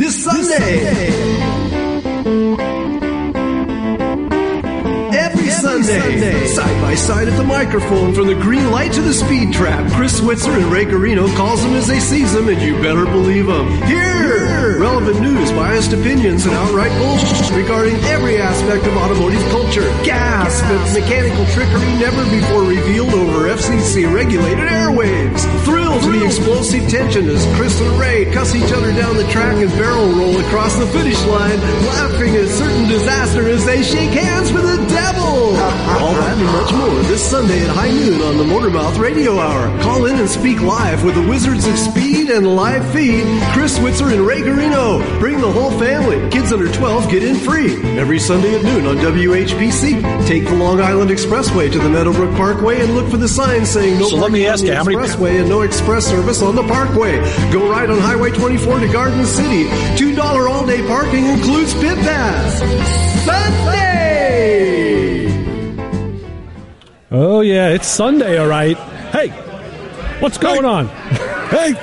This Sunday. Every Sunday, side by side at the microphone, from the green light to the speed trap, Chris Switzer and Ray Carino calls them as they sees them, and you better believe them. Here, relevant news, biased opinions, and outright bullshit regarding every aspect of automotive culture. Gasp at mechanical trickery never before revealed over FCC-regulated airwaves. Thrill to the explosive tension as Chris and Ray cuss each other down the track and barrel roll across the finish line, laughing at certain disaster as they shake hands with the devil. All that and much more this Sunday at high noon on the Motormouth Radio Hour. Call in and speak live with the Wizards of Speed and live feed, Chris Switzer and Ray Carino. Bring the whole family. Kids under 12 get in free. Every Sunday at noon on WHPC. Take the Long Island Expressway to the Meadowbrook Parkway and look for the sign saying no parking on the expressway and no express service on the parkway. Go right on Highway 24 to Garden City. $2 all-day parking includes pit pass. Sunday! Oh, yeah, it's Sunday, all right. Hey, what's going on? Hey!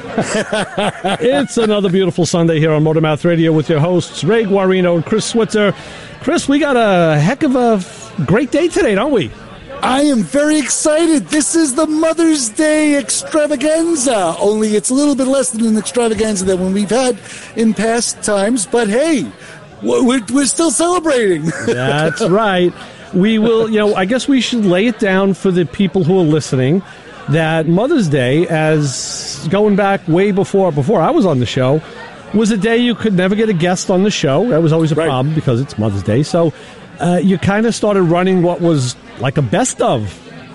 It's another beautiful Sunday here on Motormouth Radio with your hosts, Ray Guarino and Chris Switzer. Chris, we got a heck of a great day today, don't we? I am very excited. This is the Mother's Day extravaganza. Only it's a little bit less than an extravaganza than when we've had in past times. But hey, we're still celebrating. That's right. We will, I guess we should lay it down for the people who are listening that Mother's Day, as going back way before I was on the show, was a day you could never get a guest on the show. That was always a problem because it's Mother's Day. So you kind of started running what was like a best of,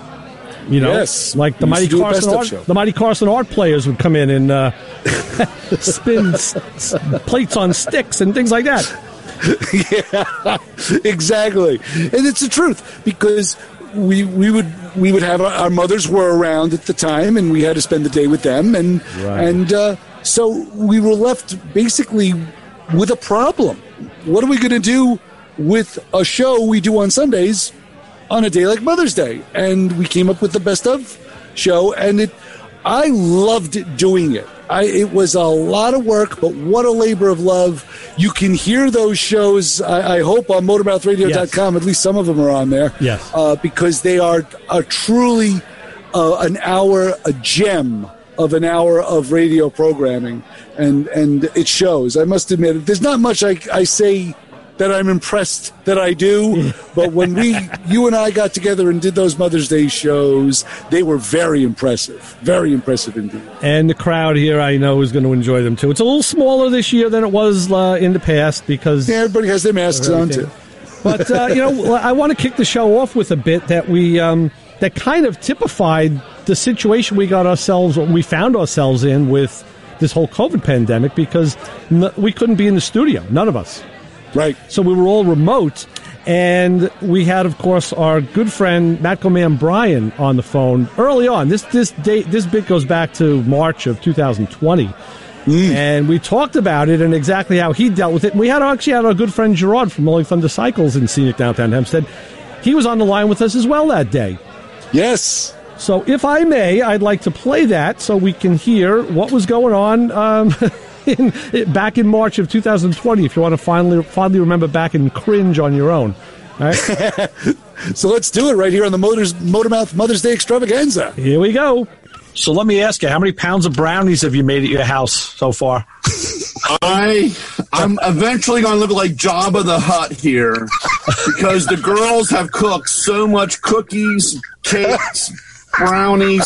Yes. like the Mighty Carson Art players would come in and spin plates on sticks and things like that. Yeah, exactly. And it's the truth because we would have our mothers were around at the time and we had to spend the day with them and so we were left basically with a problem. What are we going to do with a show we do on Sundays on a day like Mother's Day? And we came up with the best of show, and I loved doing it. It was a lot of work, but what a labor of love. You can hear those shows, I hope, on MotormouthRadio.com. Yes. At least some of them are on there. Yes. Because they are truly a gem of an hour of radio programming. And it shows. I must admit, there's not much I say that I'm impressed that I do, but when you and I got together and did those Mother's Day shows, they were very impressive indeed. And the crowd here, I know, is going to enjoy them too. It's a little smaller this year than it was in the past because everybody has their masks on too. But I want to kick the show off with a bit that we that kind of typified the situation we found ourselves in with this whole COVID pandemic because we couldn't be in the studio, none of us. Right. So we were all remote, and we had, of course, our good friend Matco Man Brian on the phone early on. This bit goes back to March of 2020, and we talked about it and exactly how he dealt with it. And we actually had our good friend Gerard from Rolling Thunder Cycles in scenic downtown Hempstead. He was on the line with us as well that day. Yes. So if I may, I'd like to play that so we can hear what was going on back in March of 2020, if you want to fondly remember back and cringe on your own. All right? So let's do it right here on the Motormouth Mother's Day extravaganza. Here we go. So let me ask you, how many pounds of brownies have you made at your house so far? I'm eventually going to look like Jabba the Hutt here because the girls have cooked so much cookies, cakes, brownies.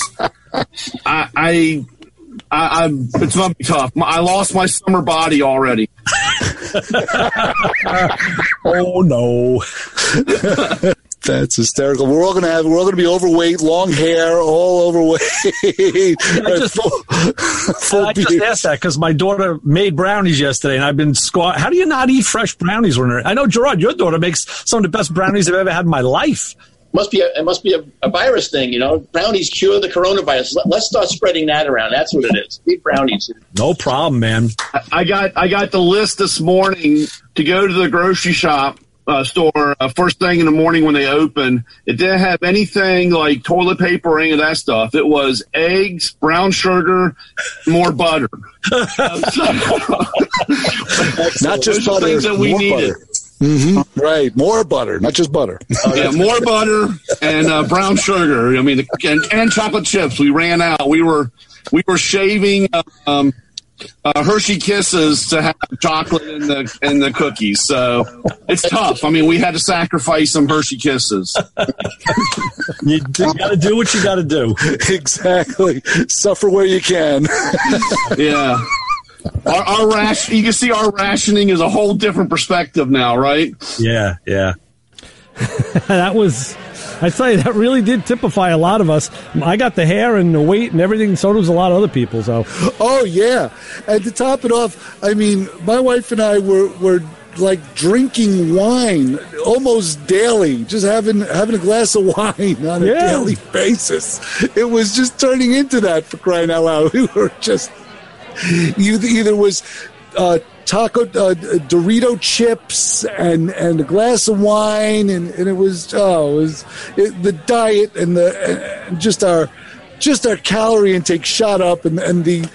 It's going to be tough. I lost my summer body already. Oh, no. That's hysterical. We're all going to be overweight, long hair, all overweight. I just asked that because my daughter made brownies yesterday, and I've been How do you not eat fresh brownies when I know, Gerard, your daughter makes some of the best brownies I've ever had in my life. It must be a virus thing, Brownies cure the coronavirus. Let's start spreading that around. That's what it is. Eat brownies. No problem, man. I got the list this morning to go to the grocery store first thing in the morning when they open. It didn't have anything like toilet paper or any of that stuff. It was eggs, brown sugar, more butter. Not just those butter, things that we more needed. butter. Mm-hmm. Right, more butter, not just butter. Yeah, more butter and brown sugar. I mean, and chocolate chips. We ran out. We were shaving Hershey Kisses to have chocolate in the cookies. So it's tough. I mean, we had to sacrifice some Hershey Kisses. You got to do what you got to do. Exactly. Suffer where you can. Yeah. Our ration, you can see our rationing is a whole different perspective now, right? Yeah. That was, I tell you, that really did typify a lot of us. I got the hair and the weight and everything, and so does a lot of other people. So, oh yeah, and to top it off, I mean, my wife and I were like drinking wine almost daily, just having a glass of wine on a daily basis. It was just turning into that, for crying out loud. We were just either was Dorito chips and a glass of wine, and it was the diet and just our calorie intake shot up, and the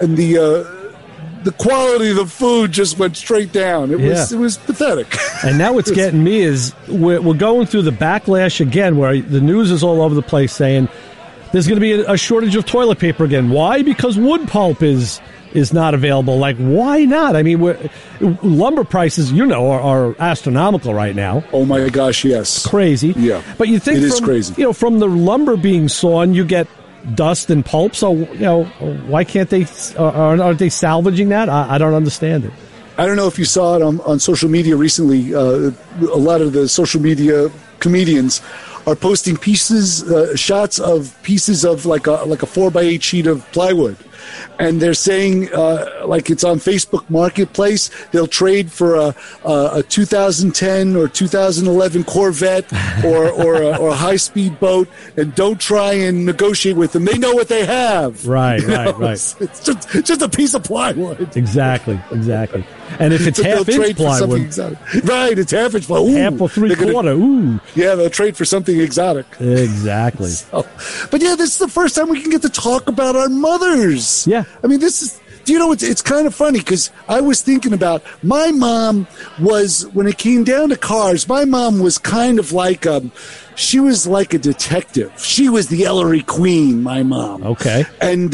quality of the food just went straight down. It was pathetic. And now what's getting me is we're going through the backlash again, where the news is all over the place saying there's going to be a shortage of toilet paper again. Why? Because wood pulp is not available. Like, why not? I mean, lumber prices, are astronomical right now. Oh my gosh, yes, crazy. Yeah, but you think it is crazy. From the lumber being sawn, you get dust and pulp. So why can't they? Aren't they salvaging that? I don't understand it. I don't know if you saw it on social media recently. A lot of the social media comedians are posting shots of pieces of like a 4x8 sheet of plywood. And they're saying, like it's on Facebook Marketplace, they'll trade for a 2010 or 2011 Corvette or a high-speed boat, and don't try and negotiate with them. They know what they have. Right. It's just a piece of plywood. Exactly. And if it's half-inch plywood. Right, it's half-inch plywood. Half or three-quarter. Ooh. Yeah, they'll trade for something exotic. Exactly. But yeah, this is the first time we can get to talk about our mothers. Yeah. I mean, it's kind of funny because I was thinking about my mom when it came down to cars, my mom was kind of like she was like a detective. She was the Ellery Queen, my mom. Okay. And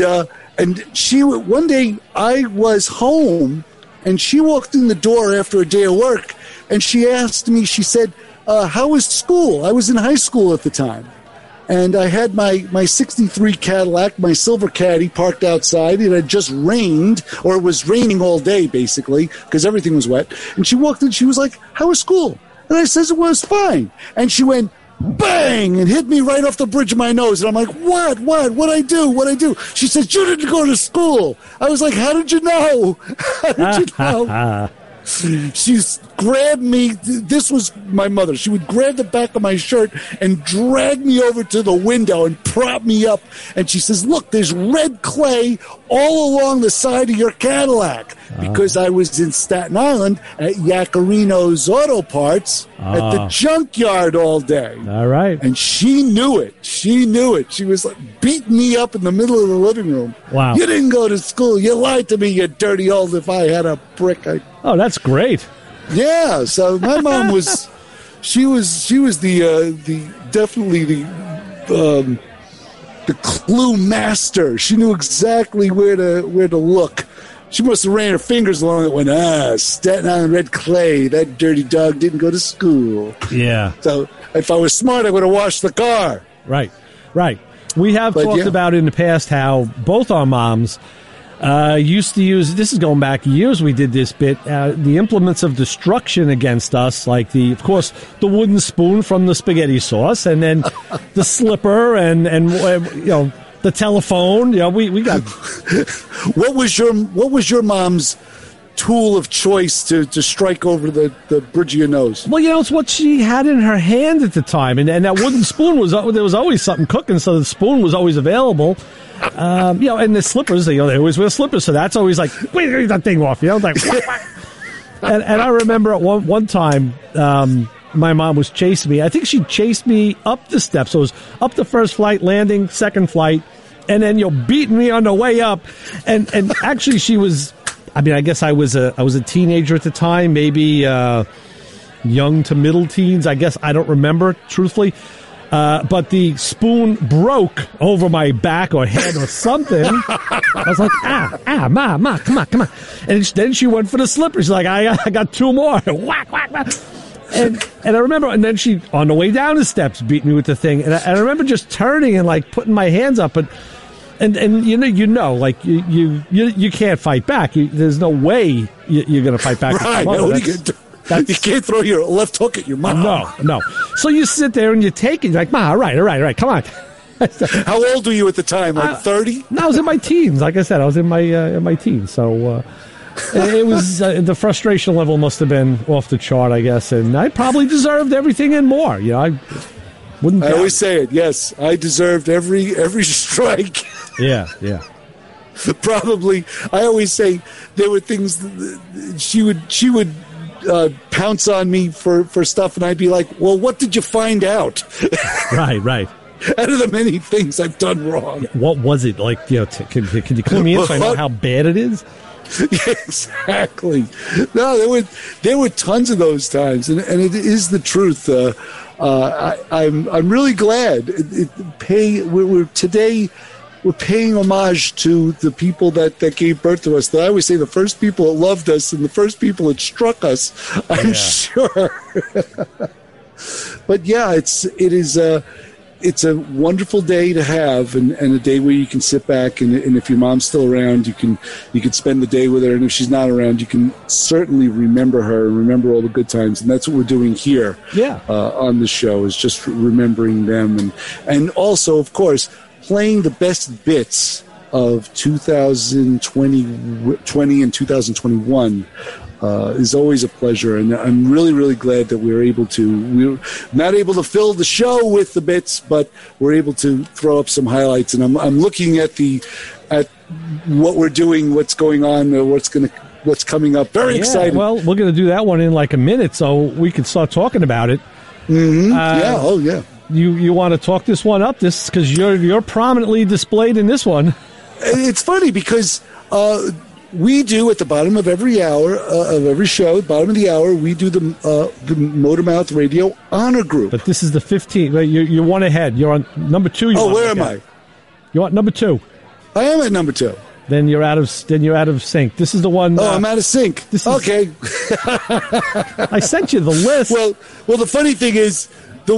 one day I was home and she walked in the door after a day of work and she asked me, she said, how was school? I was in high school at the time. And I had my 63 Cadillac, my silver Caddy, parked outside. It had just rained, or it was raining all day, basically, because everything was wet. And she walked in, she was like, how was school? And I says, it was fine. And she went, bang, and hit me right off the bridge of my nose. And I'm like, what? What'd I do? She says, you didn't go to school. I was like, how did you know? How did you know? She grabbed me. This was my mother. She would grab the back of my shirt and drag me over to the window and prop me up. And she says, look, there's red clay all along the side of your Cadillac. Because I was in Staten Island at Yacarino's Auto Parts at the junkyard all day. All right. And she knew it. She was like beating me up in the middle of the living room. Wow. You didn't go to school. You lied to me, you dirty old. If I had a brick, Oh, that's great. Yeah, so my mom was, she was definitely the clue master. She knew exactly where to look. She must have ran her fingers along it. Went, Staten Island red clay. That dirty dog didn't go to school. Yeah. So if I was smart, I would have washed the car. Right. We have talked about in the past how both our moms used to use, this is going back years we did this bit, the implements of destruction against us, like of course, the wooden spoon from the spaghetti sauce, and then the slipper and the telephone. We got. What was your mom's tool of choice to strike over the bridge of your nose? Well, it's what she had in her hand at the time, and that wooden spoon there was always something cooking, so the spoon was always available. And the slippers, they always wear slippers, so that's always like, wait, get that thing off, like. and I remember at one time, my mom was chasing me. I think she chased me up the steps. So it was up the first flight, landing, second flight, and then beating me on the way up. And actually, she was I mean, I guess I was a teenager at the time, maybe young to middle teens. I guess I don't remember, truthfully. But the spoon broke over my back or head or something. I was like, Ma, come on. And then she went for the slippers. She's like, I got two more. Whack, whack, whack. And I remember, and then she, on the way down the steps, beat me with the thing. And I remember just turning and like putting my hands up, and you know, like you can't fight back. There's no way you're going to fight back. Right. You can't throw your left hook at your mom. No. So you sit there and you take it. You're like, Ma, all right, come on. How old were you at the time? Like 30? No, I was in my teens. Like I said, I was in my teens. So it was the frustration level must have been off the chart, I guess. And I probably deserved everything and more. You know, I wouldn't. I always say it. Yes, I deserved every strike. Yeah. Probably. I always say there were things she would. Pounce on me for stuff, and I'd be like, well, what did you find out? Right. Out of the many things I've done wrong. Yeah, what was it? Like, you know, can you clue me in so I know how bad it is? Exactly. No, there were tons of those times, and it is the truth. I'm really glad. We're paying homage to the people that gave birth to us. I always say the first people that loved us and the first people that struck us, I'm sure. But yeah, it's a wonderful day to have, and a day where you can sit back, and if your mom's still around, you can spend the day with her, and if she's not around, you can certainly remember her and remember all the good times, and that's what we're doing here on the show, is just remembering them, and also, of course, playing the best bits of 2020 and 2021 is always a pleasure, and I'm really, really glad that we're not able to fill the show with the bits, but we're able to throw up some highlights. And I'm looking at what we're doing, what's going on, what's coming up. Very excited. Well, we're going to do that one in like a minute, so we can start talking about it. Mm-hmm. Yeah. You want to talk this one up? This because you're prominently displayed in this one. It's funny because we do at the bottom of every hour of every show, bottom of the hour, we do the Motormouth Radio Honor Group. But this is the 15th. You're one ahead. You're on number 2. Where am I? You're on number 2. I am at number 2. Then you're out of sync. This is the one. I'm out of sync. Okay. I sent you the list. Well, the funny thing is.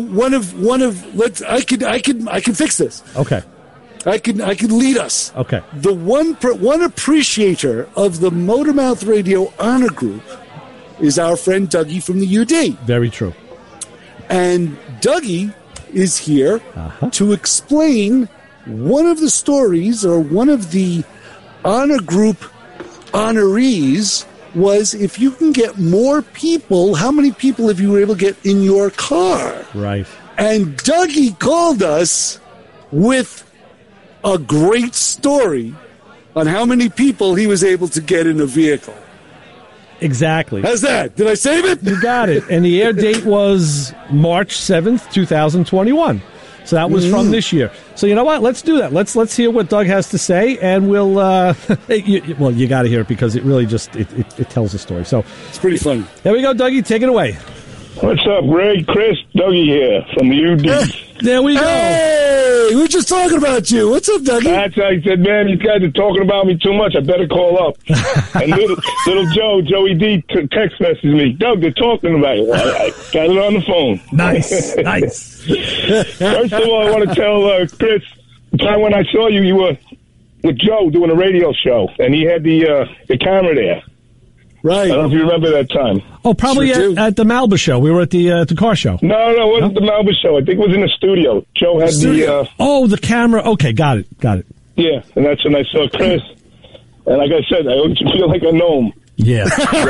I can fix this. Okay. I can lead us. Okay. The one appreciator of the Motormouth Radio Honor Group is our friend Dougie from the UD. Very true. And Dougie is here to explain one of the stories, or one of the honor group honorees was, if you can get more people, how many people have you were able to get in your car? Right. And Dougie called us with a great story on how many people he was able to get in a vehicle. Exactly. How's that? Did I save it? You got it. And the air date was March 7th, 2021. So that was from this year. So you know what? Let's do that. Let's hear what Doug has to say, and we'll. You got to hear it because it really just it tells a story. So it's pretty funny. There we go, Dougie. Take it away. What's up, Greg? Chris, Dougie here from the UD. There we go. Hey, we were just talking about you. What's up, Dougie? I said, man, these guys are talking about me too much. I better call up. And little Joey D text messaged me. Doug, they're talking about you. I got it on the phone. Nice. First of all, I want to tell Chris, the time when I saw you, you were with Joe doing a radio show, and he had the camera there. Right. I don't know if you remember that time. Oh, probably at the Malba show. We were at the car show. No, it wasn't the Malba show. I think it was in the studio. Joe had the camera. Okay, got it. Yeah, and that's when I saw Chris. And like I said, I always feel like a gnome. Yeah.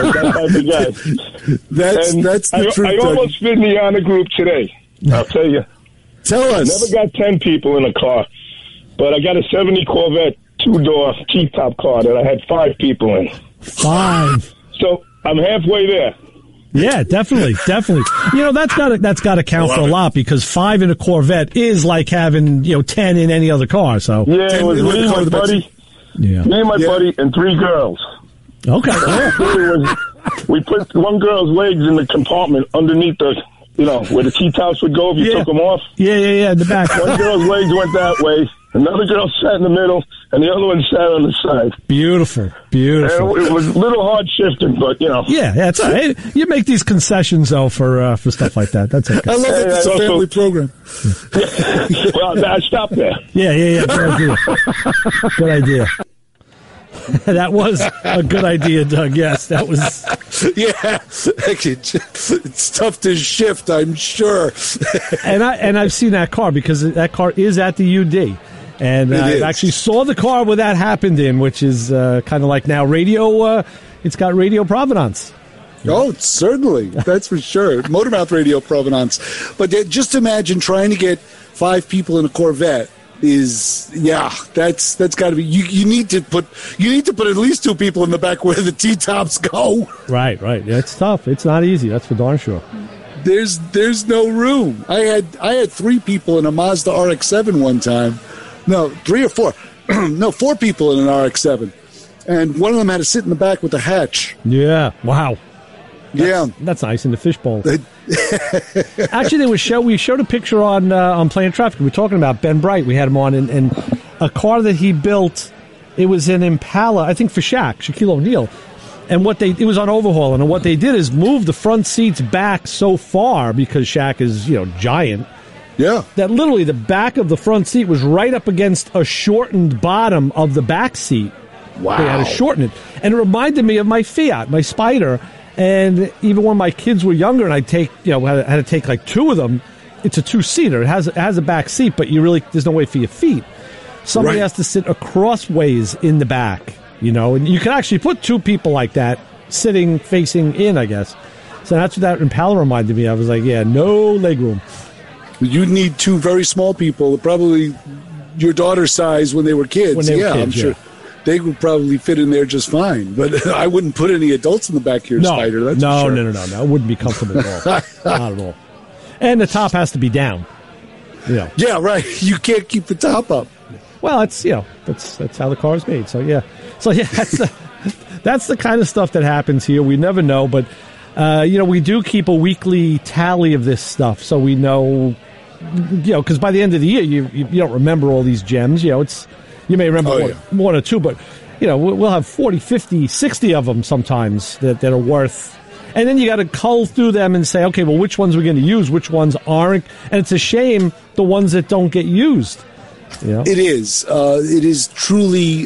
That's the truth. I almost fit in the honor group today. I'll tell you. Tell us. I never got 10 people in a car, but I got a 70 Corvette 2-door T-top car that I had 5 people in. 5. So I'm halfway there. Yeah, definitely. You know, that's got to count for a lot, because 5 in a Corvette is like having 10 in any other car. So yeah, it was me and my buddy. Yeah, me and my buddy and 3 girls. Okay. We put one girl's legs in the compartment underneath the, where the T-tops would go if you took them off. Yeah, in the back. One girl's legs went that way. Another girl sat in the middle, and the other one sat on the side. Beautiful. And it was a little hard shifting, but, Yeah, that's all right. You make these concessions, though, for stuff like that. That's okay. I love that it's a family program. Well, I stopped there. Yeah. Good idea. That was a good idea, Doug. Yes, that was. Yeah, it's tough to shift, I'm sure. and I've seen that car because that car is at the UD, and I actually saw the car where that happened in, which is kind of like now radio. It's got Radio Provenance. Oh, certainly, that's for sure. Motormouth Radio Provenance. But just imagine trying to get 5 people in a Corvette. That's got to be. You need to put at least 2 people in the back where the T-tops go. Right. Yeah, it's tough. It's not easy. That's for darn sure. There's no room. I had 3 people in a Mazda RX-7 one time. No, 3 or 4. No, 4 people in an RX-7, and one of them had to sit in the back with the hatch. Yeah. Wow. That's nice in the fishbowl. Actually, we showed a picture on Playing Traffic. We were talking about Ben Bright. We had him on, and a car that he built. It was an Impala, I think, for Shaquille O'Neal. And it was on overhaul, and what they did is move the front seats back so far because Shaq is giant. Yeah. That literally the back of the front seat was right up against a shortened bottom of the back seat. Wow. They had to shorten it, and it reminded me of my Fiat, my Spider. And even when my kids were younger, and I had to take like 2 of them. It's a 2-seater. It has a back seat, but there's no way for your feet. Somebody has to sit crossways in the back, and you can actually put 2 people like that sitting facing in, I guess. So that's what that Impala reminded me. I was like, yeah, no legroom. You need 2 very small people, probably your daughter's size when they were kids. I'm sure. They would probably fit in there just fine, but I wouldn't put any adults in the back of your Spider. That's for sure. No. It wouldn't be comfortable at all. Not at all. And the top has to be down. Yeah, right. You can't keep the top up. Well, that's how the car is made. So yeah, that's the kind of stuff that happens here. We never know, but we do keep a weekly tally of this stuff, so we know. Because by the end of the year, you don't remember all these gems. You may remember 1 or 2, but, we'll have 40, 50, 60 of them sometimes that are worth. And then you got to cull through them and say, okay, well, which ones are we going to use? Which ones aren't? And it's a shame the ones that don't get used. It is. It is truly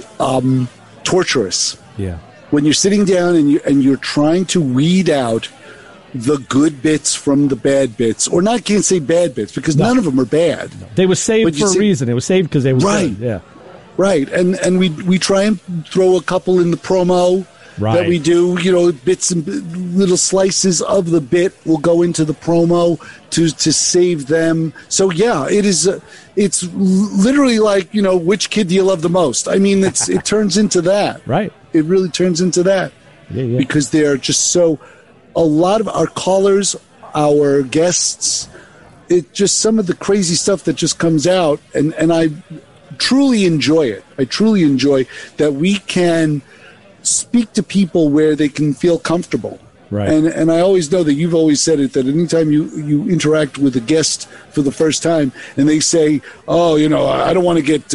torturous. Yeah. When you're sitting down and you're trying to weed out the good bits from the bad bits, or not, can't say bad bits because none of them are bad. No. They were saved for a reason. They were saved because they were good. Yeah. Right, and we try and throw a couple in the promo that we do. Bits and little slices of the bit will go into the promo to save them. So yeah, it is. It's literally like which kid do you love the most? I mean, it turns into that. Right. It really turns into that. Yeah. Because they're just so. A lot of our callers, our guests, it just some of the crazy stuff that just comes out, and I truly enjoy it. I truly enjoy that we can speak to people where they can feel comfortable. Right. And I always know that you've always said it, that anytime you interact with a guest for the first time and they say, oh, I don't want to get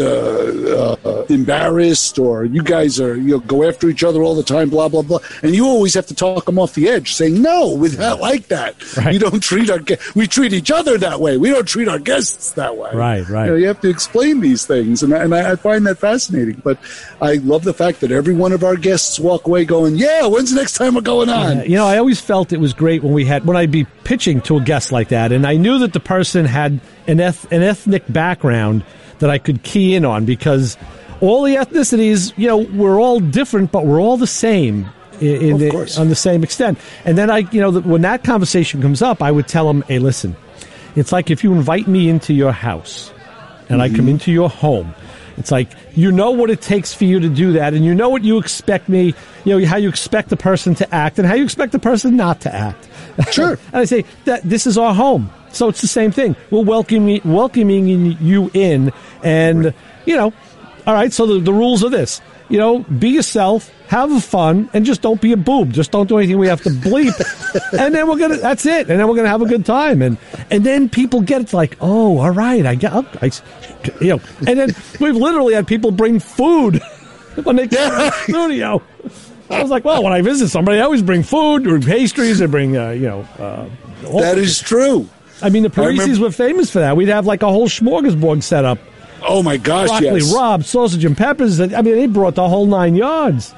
embarrassed, or you guys are go after each other all the time, blah, blah, blah. And you always have to talk them off the edge saying, no, we're not like that. Right. We don't treat we treat each other that way. We don't treat our guests that way. Right. You have to explain these things. And I find that fascinating. But I love the fact that every one of our guests walk away going, yeah, when's the next time we're going on? I always felt it was great when I'd be pitching to a guest like that, and I knew that the person had an ethnic background that I could key in on, because all the ethnicities, we're all different, but we're all the same on the same extent. And then when that conversation comes up, I would tell them, hey, listen, it's like if you invite me into your house and I come into your home. It's like, what it takes for you to do that, and what you expect me, how you expect the person to act and how you expect the person not to act. Sure. And I say that this is our home. So it's the same thing. We're welcoming you in, and, all right, so the rules are this. be yourself, have fun, and just don't be a boob. Just don't do anything we have to bleep. And then that's it. And then we're going to have a good time. And then people get it like, oh, all right, and then we've literally had people bring food when they come to the studio. I was like, well, when I visit somebody, I always bring food or pastries or bring, that is true. I mean, the Parisis were famous for that. We'd have like a whole smorgasbord set up. Oh, my gosh, broccoli, yes. Rob, sausage and peppers. I mean, they brought the whole 9 yards.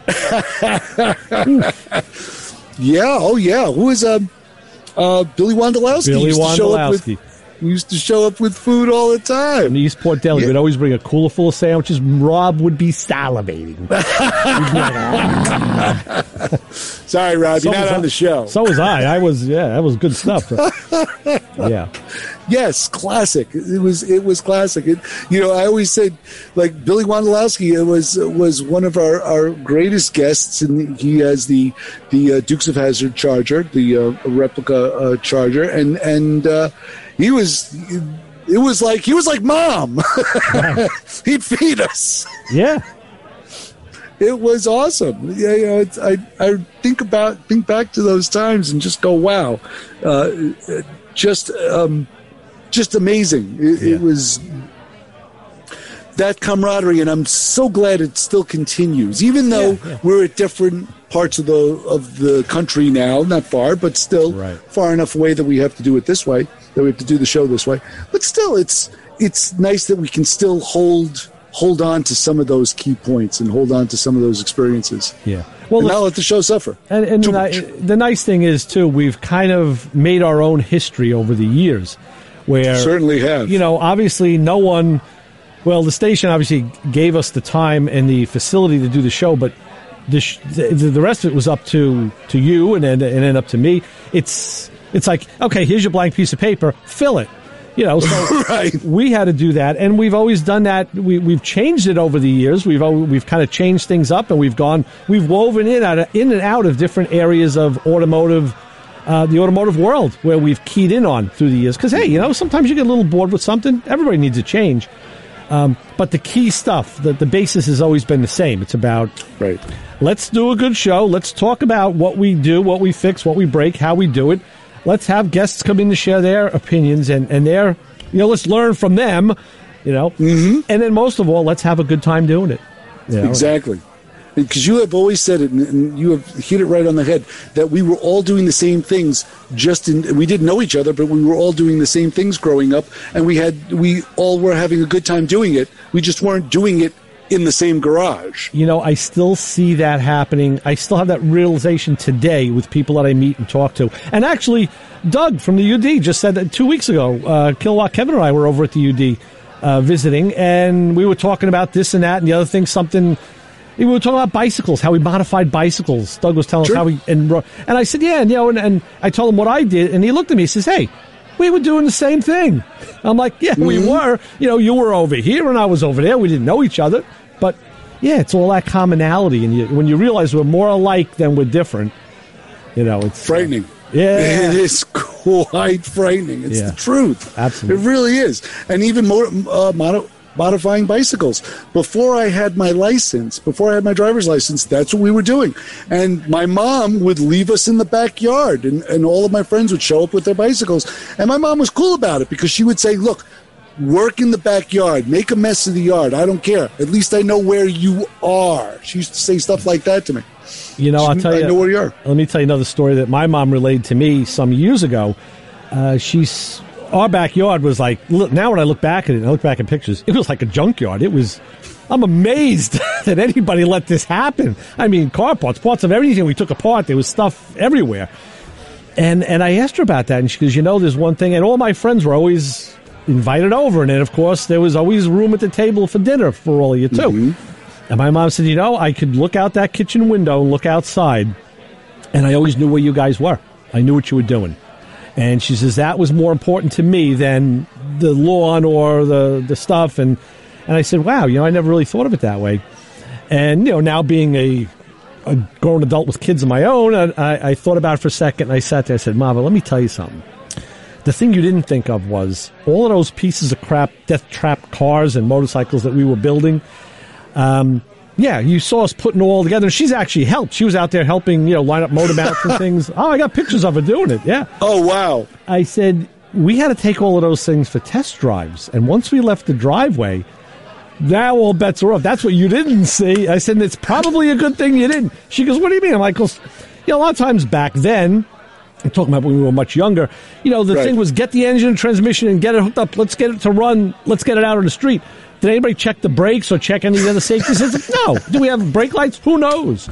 Yeah, oh, yeah. Who was Billy Wondolowski? Billy Wondolowski. We used to show up with food all the time. In the Eastport Deli, we'd always bring a cooler full of sandwiches. Rob would be salivating. Sorry, Rob, you're not on the show. So was I. That was good stuff. Yeah. Yes, classic. It was classic. I always said, like, Billy Wondolowski was one of our greatest guests, and he has the Dukes of Hazzard Charger, the replica Charger, and he was like mom. He'd feed us. Yeah. It was awesome. Yeah, I think back to those times and just go, wow, just amazing. It was that camaraderie, and I'm so glad it still continues, even though we're at different parts of the country now, not far, but still far enough away that we have to do it this way, that we have to do the show this way. But still, it's nice that we can still hold on to some of those key points and hold on to some of those experiences. Yeah. Well, not let the show suffer. And the nice thing is, too, we've kind of made our own history over the years. Where, certainly have. Obviously no one, the station obviously gave us the time and the facility to do the show, but the rest of it was up to you and then up to me. It's like, okay, here's your blank piece of paper, fill it. So we had to do that, and we've always done that. We've changed it over the years. We've kind of changed things up, and we've woven in and out of different areas of automotive. The automotive world, where we've keyed in on through the years. Because, hey, sometimes you get a little bored with something. Everybody needs a change. But the key stuff, the basis has always been the same. It's about, let's do a good show. Let's talk about what we do, what we fix, what we break, how we do it. Let's have guests come in to share their opinions and their, let's learn from them, And then most of all, let's have a good time doing it. Exactly. Because you have always said it, and you have hit it right on the head, that we were all doing the same things. We didn't know each other, but we were all doing the same things growing up, and we all were having a good time doing it. We just weren't doing it in the same garage. I still see that happening. I still have that realization today with people that I meet and talk to. And actually, Doug from the UD just said that 2 weeks ago. Kilowatt Kevin and I were over at the UD visiting, and we were talking about this and that and the other thing, something. We were talking about bicycles, how we modified bicycles. Doug was telling us how we... And I said, and I told him what I did, and he looked at me and says, hey, we were doing the same thing. I'm like, yeah, we were. You were over here and I was over there. We didn't know each other. But, it's all that commonality. And when you realize we're more alike than we're different, it's... frightening. Yeah. It is quite frightening. It's the truth. Absolutely. It really is. And even more... modifying bicycles. Before I had my driver's license, that's what we were doing. And my mom would leave us in the backyard, and all of my friends would show up with their bicycles. And my mom was cool about it, because she would say, look, work in the backyard, make a mess of the yard. I don't care. At least I know where you are. She used to say stuff like that to me. I'll tell you. I know where you are. Let me tell you another story that my mom relayed to me some years ago. Our backyard was like, now when I look back at it, I look back at pictures, it was like a junkyard. I'm amazed that anybody let this happen. I mean, car parts of everything we took apart, there was stuff everywhere. And I asked her about that, and she goes, there's one thing, and all my friends were always invited over, and then, of course, there was always room at the table for dinner for all of you, too. Mm-hmm. And my mom said, I could look out that kitchen window and look outside, and I always knew where you guys were. I knew what you were doing. And she says, that was more important to me than the lawn or the stuff. And I said, wow, I never really thought of it that way. And, now being a grown adult with kids of my own, I thought about it for a second. And I sat there and I said, Mama, let me tell you something. The thing you didn't think of was all of those pieces of crap, death trap cars and motorcycles that we were building. Yeah, you saw us putting it all together. She's actually helped. She was out there helping, line up motor mounts and things. Oh, I got pictures of her doing it. Yeah. Oh, wow. I said, we had to take all of those things for test drives. And once we left the driveway, now all bets are off. That's what you didn't see. I said, it's probably a good thing you didn't. She goes, what do you mean? I'm like, a lot of times back then, I'm talking about when we were much younger, the thing was get the engine and transmission and get it hooked up. Let's get it to run. Let's get it out on the street. Did anybody check the brakes or check any of the other safety systems? No. Do we have brake lights? Who knows?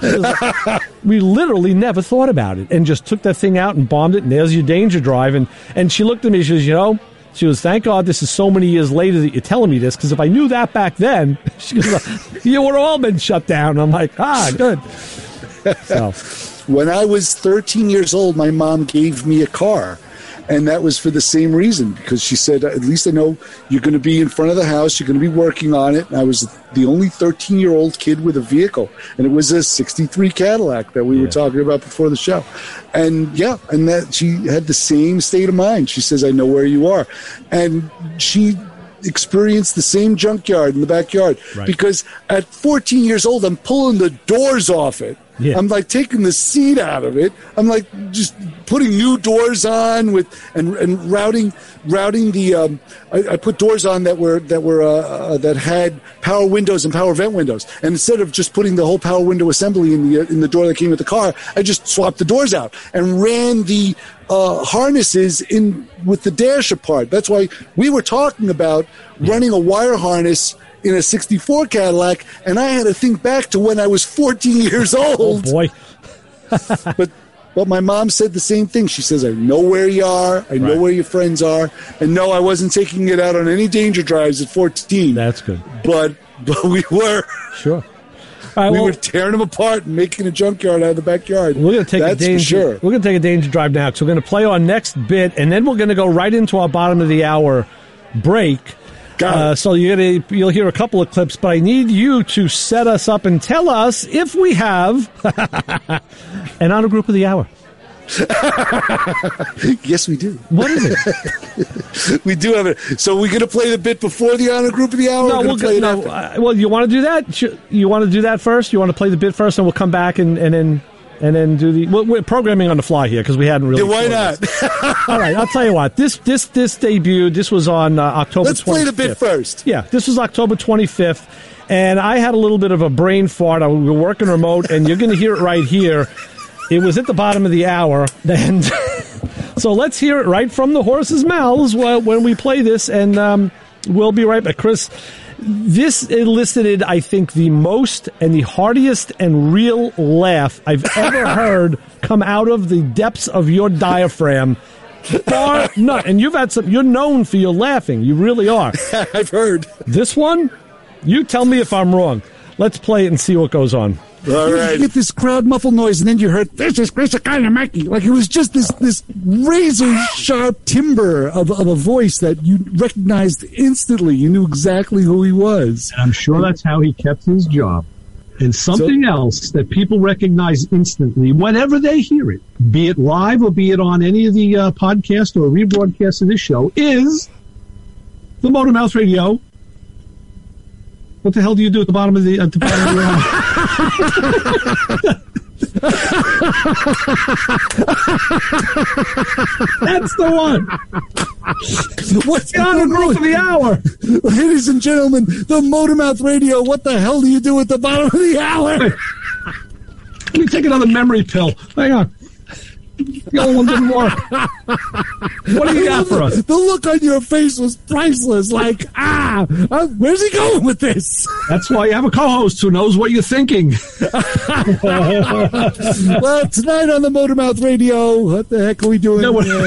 We literally never thought about it and just took that thing out and bombed it, and there's your danger drive. And she looked at me, she goes, thank God this is so many years later that you're telling me this, because if I knew that back then, she goes, you would have all been shut down. I'm like, good. So. When I was 13 years old, my mom gave me a car. And that was for the same reason, because she said, at least I know you're going to be in front of the house, you're going to be working on it. And I was the only 13-year-old kid with a vehicle. And it was a 63 Cadillac that we were talking about before the show. And that she had the same state of mind. She says, I know where you are. And she experienced the same junkyard in the backyard. Right. Because at 14 years old, I'm pulling the doors off it. Yeah. I'm like taking the seat out of it. I'm like just putting new doors on and routing the. I put doors on that had power windows and power vent windows. And instead of just putting the whole power window assembly in the door that came with the car, I just swapped the doors out and ran the harnesses in with the dash apart. That's why we were talking about running a wire harness in a 64 Cadillac, and I had to think back to when I was 14 years old. Oh, boy. But my mom said the same thing. She says, I know where you are. I know where your friends are. And no, I wasn't taking it out on any danger drives at 14. That's good. But we were. Sure. We were tearing them apart and making a junkyard out of the backyard. We're going to take We're going to take a danger drive now. So we're going to play our next bit, and then we're going to go right into our bottom of the hour break. So you'll hear a couple of clips, but I need you to set us up and tell us if we have an honor group of the hour. Yes, we do. What is it? We do have it. So we're going to play the bit before the honor group of the hour? Well, you want to do that? You want to do that first? You want to play the bit first, and we'll come back and then do the. We're programming on the fly here because we hadn't really. Why not? All right, I'll tell you what. This debuted. This was on October. Let's 25th. Play the bit first. Yeah, this was October 25th, and I had a little bit of a brain fart. We were working remote, and you're going to hear it right here. It was at the bottom of the hour, and so let's hear it right from the horse's mouths when we play this, and we'll be right back, Chris. This elicited, I think, the most and the heartiest and real laugh I've ever heard come out of the depths of your diaphragm. Bar none. And you're known for your laughing. You really are. I've heard. This one, you tell me if I'm wrong. Let's play it and see what goes on. All right. You get this crowd muffle noise, and then you heard, "This is Chris Mackie." Like it was just this razor sharp timbre of a voice that you recognized instantly. You knew exactly who he was. And I'm sure that's how he kept his job. And something else that people recognize instantly whenever they hear it, be it live or be it on any of the podcast or rebroadcast of this show, is the Motor Mouth Radio. What the hell do you do at the bottom of the hour? That's the one. What's the honor group of the hour? Ladies and gentlemen, the Motor Mouth Radio. What the hell do you do at the bottom of the hour? Let me take another memory pill. Hang on. The old one didn't work. What do you got for us? The look on your face was priceless. Like, where's he going with this? That's why you have a co-host who knows what you're thinking. Well, tonight on the Motor Mouth Radio, what the heck are we doing?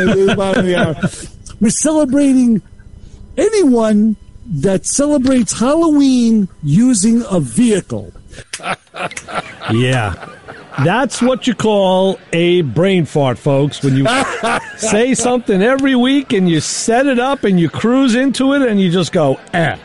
We're celebrating anyone that celebrates Halloween using a vehicle. Yeah. That's what you call a brain fart, folks. When you say something every week and you set it up and you cruise into it and you just go,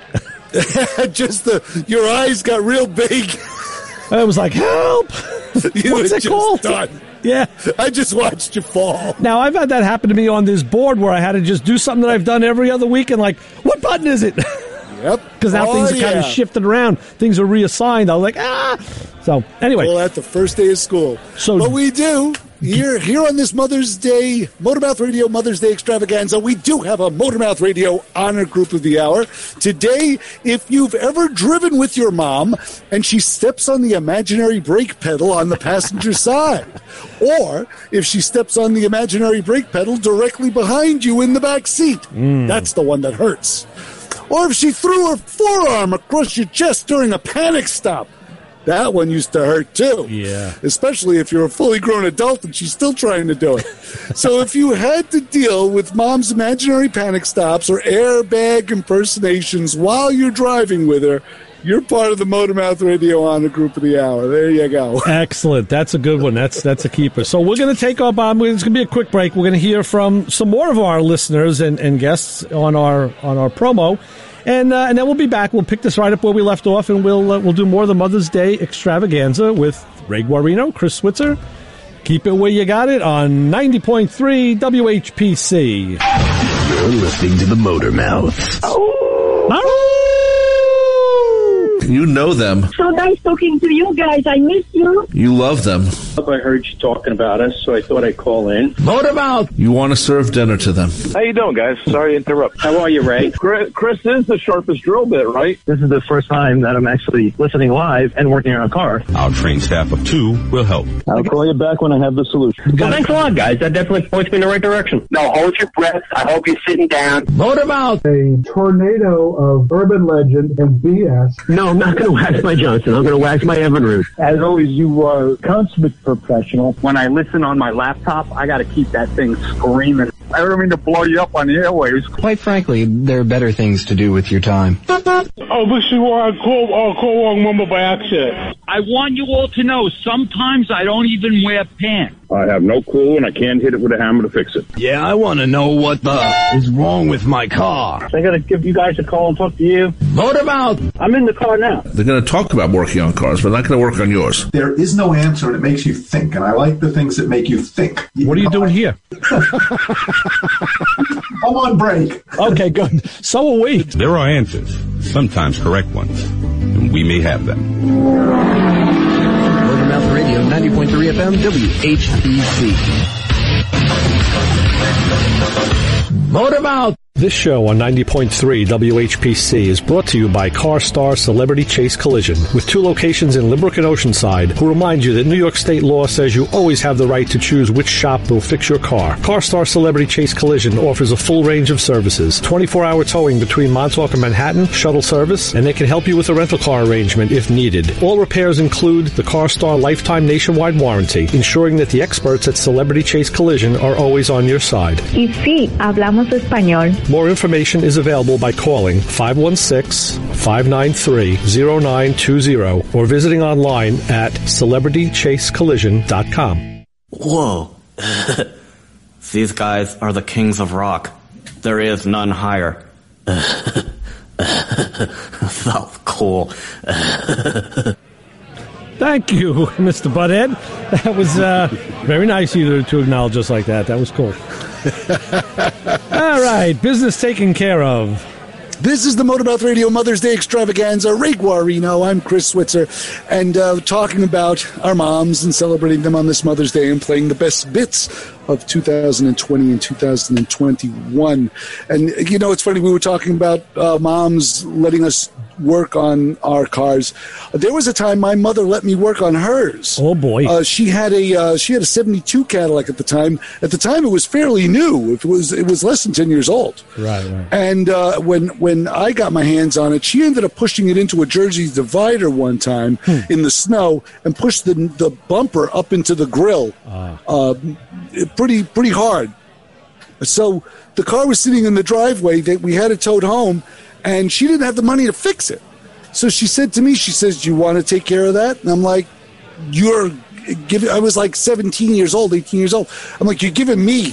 Your eyes got real big. I was like, help! What's it called? Done. Yeah. I just watched you fall. Now, I've had that happen to me on this board where I had to just do something that I've done every other week and like, what button is it? Yep. because now things are kind of shifted around. Things are reassigned. I was like, So anyway, well, at the first day of school. But we do. Here on this Mother's Day, Motormouth Radio Mother's Day Extravaganza, we do have a Motormouth Radio Honor Group of the Hour. Today, if you've ever driven with your mom and she steps on the imaginary brake pedal on the passenger side, or if she steps on the imaginary brake pedal directly behind you in the back seat, that's the one that hurts. Or if she threw her forearm across your chest during a panic stop, that one used to hurt, too. Yeah. Especially if you're a fully grown adult and she's still trying to do it. So if you had to deal with mom's imaginary panic stops or airbag impersonations while you're driving with her, you're part of the Motormouth Radio Honor Group of the Hour. There you go. Excellent. That's a good one. That's a keeper. So we're going to take our bomb. It's going to be a quick break. We're going to hear from some more of our listeners and guests on our promo. And then we'll be back. We'll pick this right up where we left off, and we'll do more of the Mother's Day Extravaganza with Ray Guarino, Chris Switzer. Keep it where you got it on 90.3 WHPC. You're listening to the Motormouth. You know them. So nice talking to you guys. I miss you. You love them. I heard you talking about us, so I thought I'd call in. Motormouth! You want to serve dinner to them. How you doing, guys? Sorry to interrupt. How are you, Ray? Chris is the sharpest drill bit, right? This is the first time that I'm actually listening live and working on a car. Our trained staff of 2 will help. I'll call you back when I have the solution. Well, thanks a lot, guys. That definitely points me in the right direction. No, hold your breath. I hope you're sitting down. Motormouth! A tornado of urban legend and BS. No, I'm not going to wax my Johnson. I'm going to wax my Evinrude. As always, you are a consummate professional. When I listen on my laptop, I got to keep that thing screaming. I don't mean to blow you up on the airwaves. Quite frankly, there are better things to do with your time. Oh, this is why I call wrong number by accident. I want you all to know, sometimes I don't even wear pants. I have no clue, and I can't hit it with a hammer to fix it. Yeah, I want to know what is wrong with my car. I got to give you guys a call and talk to you. Motormouth! I'm in the car now. They're going to talk about working on cars, but not going to work on yours. There is no answer, and it makes you think, and I like the things that make you think. What are you doing here? I'm on break. Okay, good. So are we. There are answers, sometimes correct ones, and we may have them. Motormouth Radio, 90.3 FM, WHPC. Motormouth! This show on 90.3 WHPC is brought to you by CarStar Celebrity Chase Collision, with 2 locations in Limerick and Oceanside, who remind you that New York State law says you always have the right to choose which shop will fix your car. CarStar Celebrity Chase Collision offers a full range of services, 24-hour towing between Montauk and Manhattan, shuttle service, and they can help you with a rental car arrangement if needed. All repairs include the CarStar Lifetime Nationwide Warranty, ensuring that the experts at Celebrity Chase Collision are always on your side. Y sí, hablamos español. More information is available by calling 516-593-0920 or visiting online at celebritychasecollision.com. Whoa. These guys are the kings of rock. There is none higher. That was cool. Thank you, Mr. Butthead. That was very nice of you to acknowledge us like that. That was cool. All right, business taken care of. This is the Motormouth Radio Mother's Day Extravaganza. Ray Guarino, I'm Chris Switzer, and talking about our moms and celebrating them on this Mother's Day and playing the best bits of 2020 and 2021. And, you know, it's funny, we were talking about moms letting us work on our cars. There was a time my mother let me work on hers. Oh boy! She had a 72 Cadillac at the time. At the time, it was fairly new. It was less than 10 years old. Right. And when I got my hands on it, she ended up pushing it into a Jersey divider one time in the snow and pushed the bumper up into the grill. Pretty hard. So the car was sitting in the driveway. That we had it towed home. And she didn't have the money to fix it. So she said to me, she says, do you want to take care of that? And I'm like, I was like 17 years old, 18 years old. I'm like, you're giving me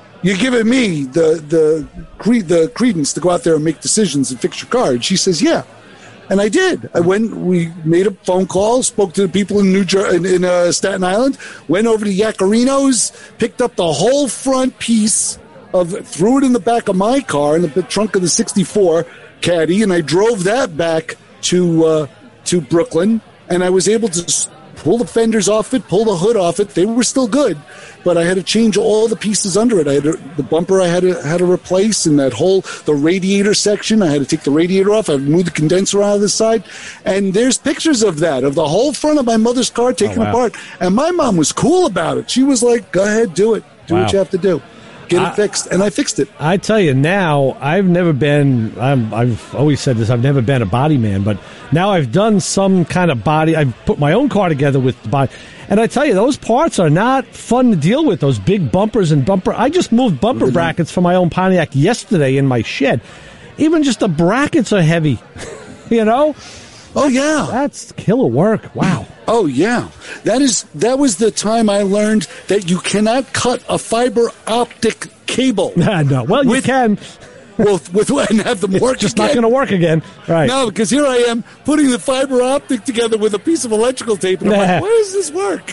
the credence to go out there and make decisions and fix your car. And she says, yeah. And I did. We made a phone call, spoke to the people in Staten Island, went over to Yacarino's, picked up the whole front piece, threw it in the back of my car, in the trunk of the 64, caddy, and I drove that back to Brooklyn, and I was able to pull the fenders off it, pull the hood off it. They were still good, but I had to change all the pieces under it. The bumper I had to replace, and the radiator section, I had to take the radiator off. I moved the condenser out of the side, and there's pictures of the whole front of my mother's car taken apart. And my mom was cool about it. She was like, "Go ahead, do it. Do what you have to do. Get it fixed." And I fixed it. I tell you now, I've always said this, I've never been a body man, but now I've done some kind of body. I've put my own car together with the body. And I tell you, those parts are not fun to deal with, those big bumpers and bumper. I just moved bumper brackets for my own Pontiac yesterday in my shed. Even just the brackets are heavy, you know? Oh, yeah. That's killer work. Wow. Oh, yeah. That was the time I learned that you cannot cut a fiber optic cable. No. Well, you can. And have them work. It's just not going to work again. Right. No, because here I am putting the fiber optic together with a piece of electrical tape, and I'm like, why does this work?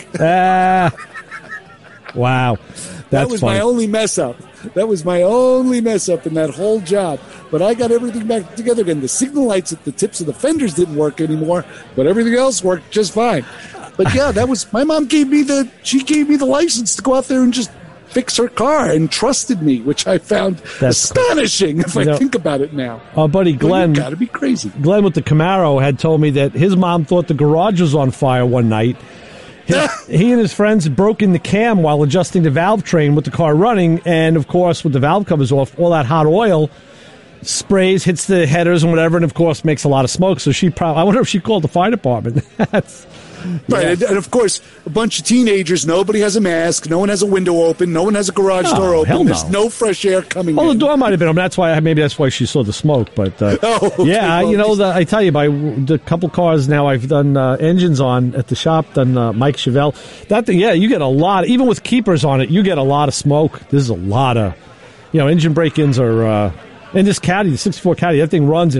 Wow. That was funny. my only mess up. That was my only mess up in that whole job. But I got everything back together again. The signal lights at the tips of the fenders didn't work anymore, but everything else worked just fine. But yeah, my mom gave me the license to go out there and just fix her car and trusted me, which I found astonishing if I think about it now. Our buddy Glenn, you gotta be crazy. Glenn with the Camaro had told me that his mom thought the garage was on fire one night. He and his friends had broken the cam while adjusting the valve train with the car running, and of course, with the valve covers off, all that hot oil sprays, hits the headers and whatever, and of course makes a lot of smoke. So I wonder if she called the fire department. Right, and of course, a bunch of teenagers, nobody has a mask, no one has a window open, no one has a garage door open, there's no fresh air coming in. Well, the door might have been open, maybe that's why she saw the smoke, but I tell you, by the couple cars now I've done engines on at the shop, done Mike Chevelle, that thing, you get a lot, even with keepers on it, you get a lot of smoke. There's a lot of, engine break-ins are, and this Caddy, the 64 Caddy, that thing runs,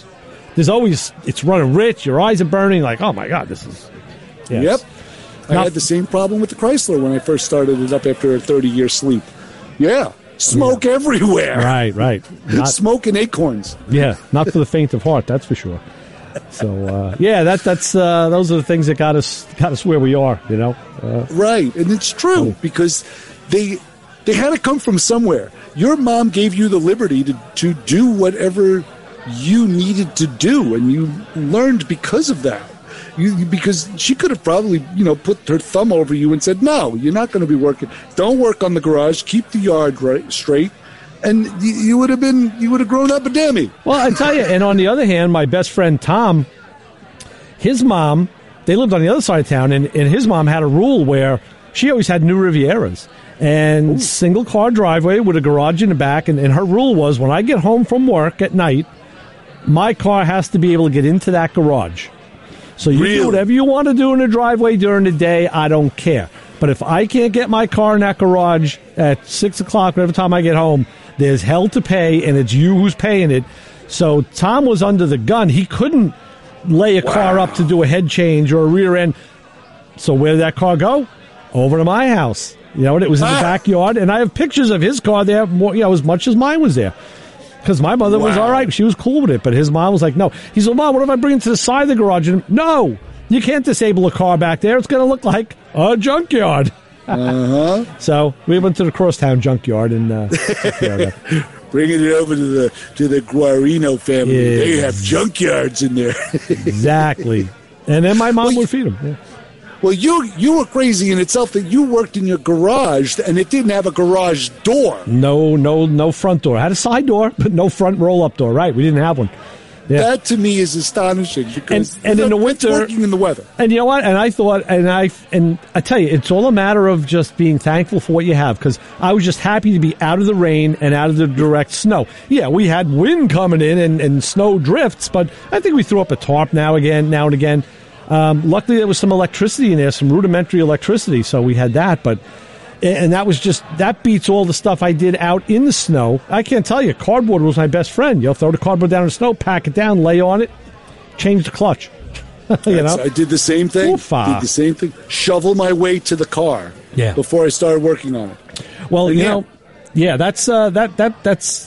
it's running rich, your eyes are burning, like, oh my God, this is... Yes. Yep. I had the same problem with the Chrysler when I first started it up after a 30-year sleep. Yeah. Smoke everywhere. Right. Smoke and acorns. Yeah. Not for the faint of heart, that's for sure. So, that's those are the things that got us where we are, Right. And it's true because they had to come from somewhere. Your mom gave you the liberty to do whatever you needed to do, and you learned because of that. Because she could have probably, put her thumb over you and said, no, you're not going to be working. Don't work on the garage. Keep the yard straight. And you would have grown up a Demi. Well, I tell you, and on the other hand, my best friend Tom, his mom, they lived on the other side of town, and his mom had a rule where she always had new Rivieras and single car driveway with a garage in the back. And her rule was, when I get home from work at night, my car has to be able to get into that garage. So you do whatever you want to do in the driveway during the day, I don't care. But if I can't get my car in that garage at 6 o'clock, whatever time I get home, there's hell to pay, and it's you who's paying it. So Tom was under the gun. He couldn't lay a car up to do a head change or a rear end. So where did that car go? Over to my house. And it was in the backyard, and I have pictures of his car there, more, as much as mine was there. Because my mother was all right. She was cool with it. But his mom was like, no. He said, Mom, what if I bring it to the side of the garage? And no, you can't disable a car back there. It's going to look like a junkyard. So we went to the Crosstown junkyard and bringing it over to the Guarino family. Yeah. They have junkyards in there. Exactly. And then my mom would feed them. Yeah. Well, you were crazy in itself that you worked in your garage and it didn't have a garage door. No front door. It had a side door, but no front roll-up door. Right, we didn't have one. Yeah. That to me is astonishing because and in the winter, working in the weather. And you know what? And I thought, and I tell you, it's all a matter of just being thankful for what you have. Because I was just happy to be out of the rain and out of the direct snow. Yeah, we had wind coming in and snow drifts, but I think we threw up a tarp now and again. Luckily, there was some electricity in there, some rudimentary electricity, so we had that. And that beats all the stuff I did out in the snow. I can't tell you, cardboard was my best friend. Throw the cardboard down in the snow, pack it down, lay on it, change the clutch. I did the same thing. Shovel my way to the car before I started working on it. Well, that's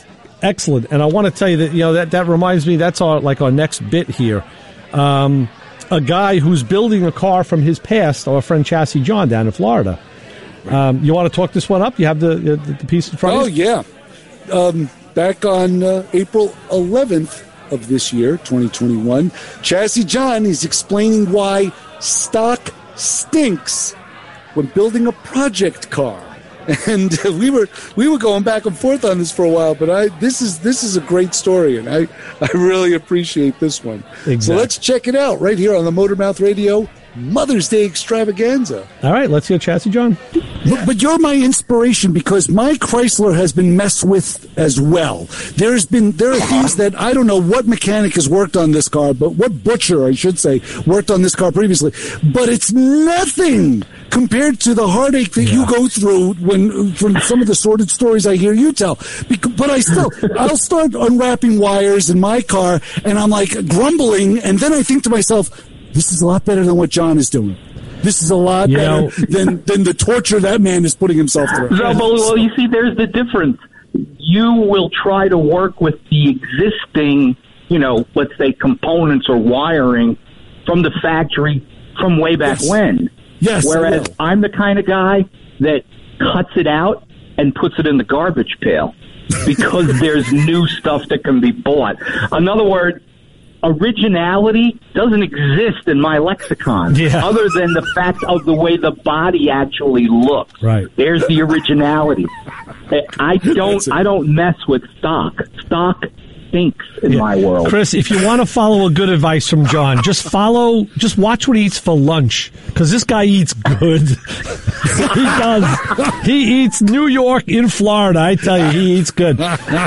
Excellent. And I want to tell you that, that reminds me, that's our next bit here. A guy who's building a car from his past, our friend Chassis John down in Florida. You want to talk this one up? You have the piece in front of you? Oh, yeah. Back on April 11th of this year, 2021, Chassis John is explaining why stock stinks when building a project car. And we were going back and forth on this for a while, but this is a great story, and I really appreciate this one. Exactly. So let's check it out right here on the Motormouth Radio Mother's Day Extravaganza. All right, let's hear Chassis John. But you're my inspiration because my Chrysler has been messed with as well. There are things that I don't know what mechanic has worked on this car, but what butcher, I should say, worked on this car previously. But it's nothing compared to the heartache that you go through from some of the sordid stories I hear you tell. But I'll start unwrapping wires in my car, and I'm like grumbling, and then I think to myself, this is a lot better than what John is doing. This is a lot better than the torture that man is putting himself through. Well, you see, there's the difference. You will try to work with the existing, let's say components or wiring from the factory from way back when. Yes. Whereas I'm the kind of guy that cuts it out and puts it in the garbage pail because there's new stuff that can be bought. In other words, originality doesn't exist in my lexicon other than the fact of the way the body actually looks. Right. There's the originality. I don't mess with stock. Stock stinks in my world. Chris, if you want to follow a good advice from John, just watch what he eats for lunch, because this guy eats good. He does. He eats New York in Florida. I tell you, he eats good.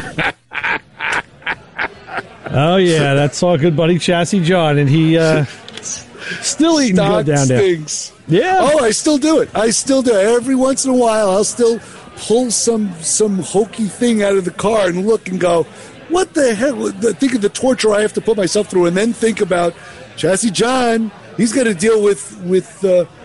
Oh, yeah, that's all good, buddy. Chassis John, and he still eating Stock good down there. Stinks. Yeah. Oh, I still do it. Every once in a while, I'll still pull some hokey thing out of the car and look and go, what the hell? Think of the torture I have to put myself through, and then think about Chassis John. He's got to deal with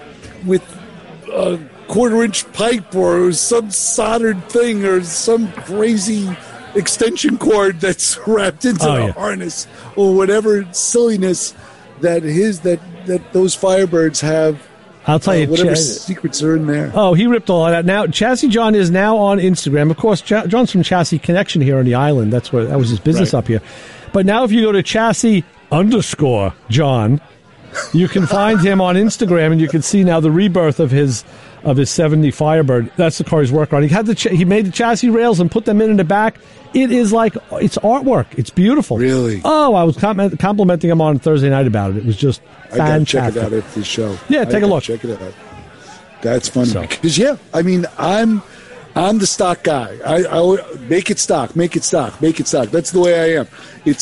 a quarter-inch pipe or some soldered thing or some crazy extension cord that's wrapped into a harness or whatever silliness that those Firebirds have. I'll tell you, whatever secrets are in there. Oh, he ripped all of that. Now, Chassis John is now on Instagram. Of course, John's from Chassis Connection here on the island. That was his business up here. But now, if you go to Chassis_John, you can find him on Instagram, and you can see now the rebirth of his 70 Firebird. That's the car he's working on. He made the chassis rails and put them in the back. It is it's artwork. It's beautiful. Really? Oh, I was complimenting him on Thursday night about it. It was just fantastic. I gotta check it out after the show. Yeah, take a look. Check it out. That's funny. Because I'm the stock guy. I make it stock. That's the way I am.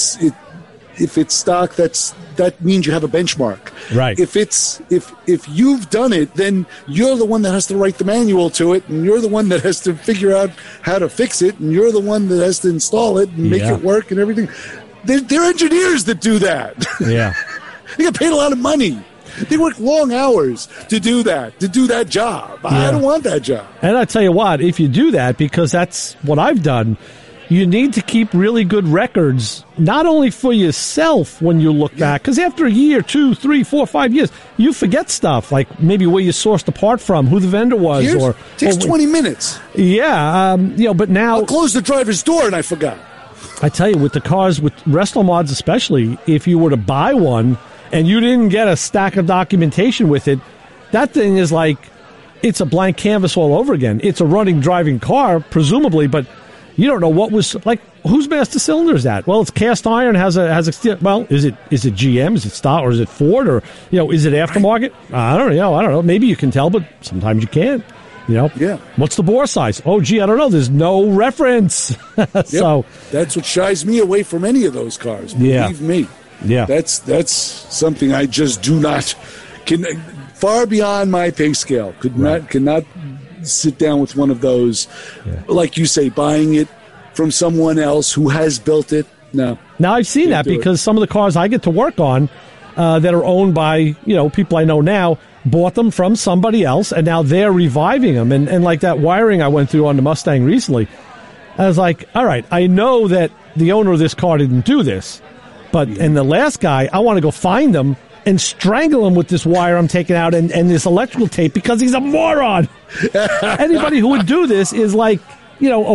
If it's stock, that means you have a benchmark. Right. If you've done it, then you're the one that has to write the manual to it, and you're the one that has to figure out how to fix it, and you're the one that has to install it and make it work and everything. They're engineers that do that. Yeah. They get paid a lot of money. They work long hours to do that job. Yeah. I don't want that job. And I tell you what, if you do that, because that's what I've done, you need to keep really good records, not only for yourself when you look back, because after a year, 2, 3, 4, 5 years, you forget stuff, like maybe where you sourced the part from, who the vendor was. It takes 20 minutes. Yeah, but now... I'll close the driver's door and I forgot. I tell you, with the cars, with Resto Mods especially, if you were to buy one and you didn't get a stack of documentation with it, that thing is like, it's a blank canvas all over again. It's a running, driving car, presumably, but... You don't know what was like. Whose master cylinder is that? Well, it's cast iron. Has a steel. Well, is it GM? Is it Stott or is it Ford or is it aftermarket? I don't know. Maybe you can tell, but sometimes you can't. Yeah. What's the bore size? Oh, gee, I don't know. There's no reference. So that's what shies me away from any of those cars. Believe me. Yeah. That's something I just do not far beyond my pay scale. Cannot sit down with one of those, like you say, buying it from someone else who has built it. No. Now, I've seen that because some of the cars I get to work on that are owned by, people I know now, bought them from somebody else, and now they're reviving them. And like that wiring I went through on the Mustang recently, I was like, all right, I know that the owner of this car didn't do this, and the last guy, I want to go find him and strangle him with this wire I'm taking out and this electrical tape because he's a moron. Anybody who would do this is like, a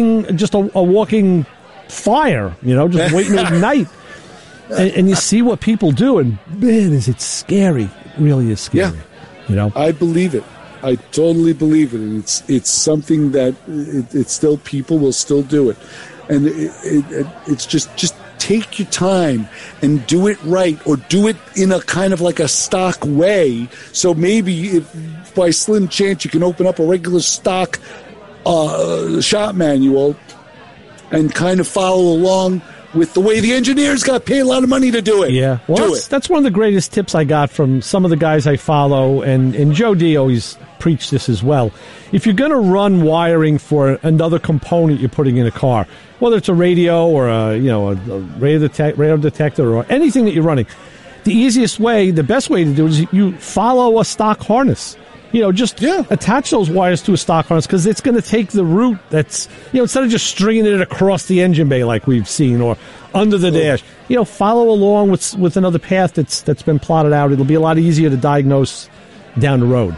walking fire, just waiting at night. And you see what people do, and man, is it scary. It really is scary. Yeah. I believe it. I totally believe it. And it's something that it's still, people will still do it. And it's just take your time and do it right, or do it in a kind of like a stock way. So maybe if by slim chance you can open up a regular stock shop manual and kind of follow along with the way the engineers got paid a lot of money to do it. Yeah. Well, that's one of the greatest tips I got from some of the guys I follow, and Joe D always preached this as well. If you're going to run wiring for another component you're putting in a car, whether it's a radio or a radio detector or anything that you're running, the best way to do it is you follow a stock harness. Attach those wires to a stock harness, because it's going to take the route that's, instead of just stringing it across the engine bay like we've seen or under the dash, follow along with another path that's been plotted out. It'll be a lot easier to diagnose down the road.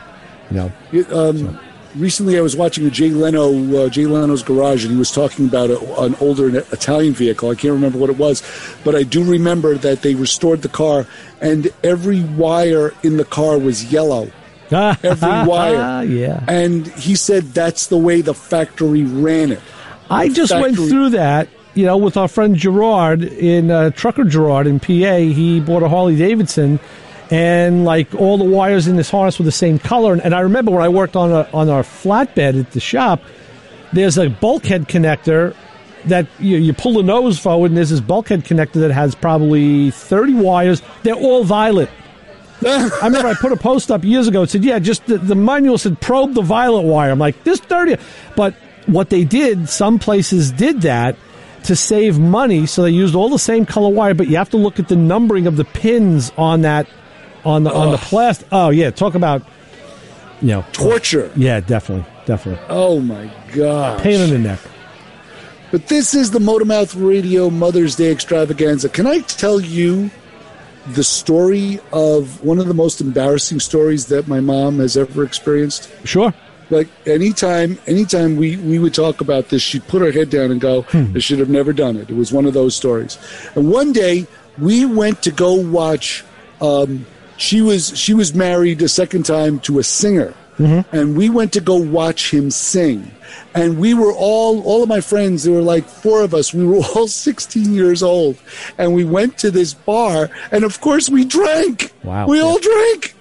Recently I was watching Jay Leno's Garage, and he was talking about an older Italian vehicle. I can't remember what it was, but I do remember that they restored the car, and every wire in the car was yellow. Every wire. Yeah. And he said that's the way the factory ran it. I just went through that, with our friend Gerard Trucker Gerard in PA. He bought a Harley Davidson, and like all the wires in this harness were the same color. And I remember when I worked on our flatbed at the shop, there's a bulkhead connector that you pull the nose forward, and there's this bulkhead connector that has probably 30 wires. They're all violet. I remember I put a post up years ago. It said, just the manual said probe the violet wire. I'm like, this 30. But what they did, some places did that to save money, so they used all the same color wire, but you have to look at the numbering of the pins on that, on the plastic. Oh, yeah, talk about, torture. Yeah, definitely. Oh, my God. Pain in the neck. But this is the Motormouth Radio Mother's Day Extravaganza. Can I tell you the story of one of the most embarrassing stories that my mom has ever experienced? Sure. Like anytime we would talk about this, she'd put her head down and go, I should have never done it. It was one of those stories. And one day we went to go watch, she was married a second time to a singer. Mm-hmm. And we went to go watch him sing. And we were all of my friends, there were like 4 of us, we were all 16 years old. And we went to this bar, and of course we drank. Wow. We all drank.